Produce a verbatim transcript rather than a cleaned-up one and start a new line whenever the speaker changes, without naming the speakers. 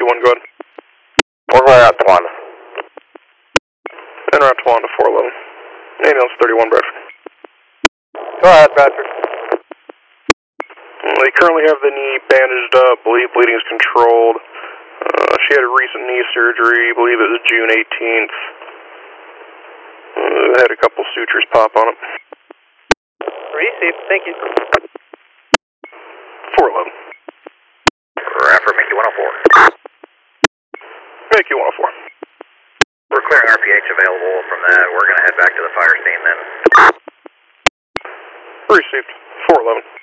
you one, go ahead.
One way out one.
En route one to four eleven. Ambulance thirty-one, Bradford.
Go ahead, Bradford.
They currently have the knee bandaged up, believe bleeding is controlled. Uh, she had a recent knee surgery, believe it was June eighteenth. Uh, had a couple sutures pop on it.
Received, thank you.
four eleven.
Bradford, make you one oh four.
Make you one oh four.
We're clearing R P H available from that. We're going to head back to the fire scene then.
Received. four eleven.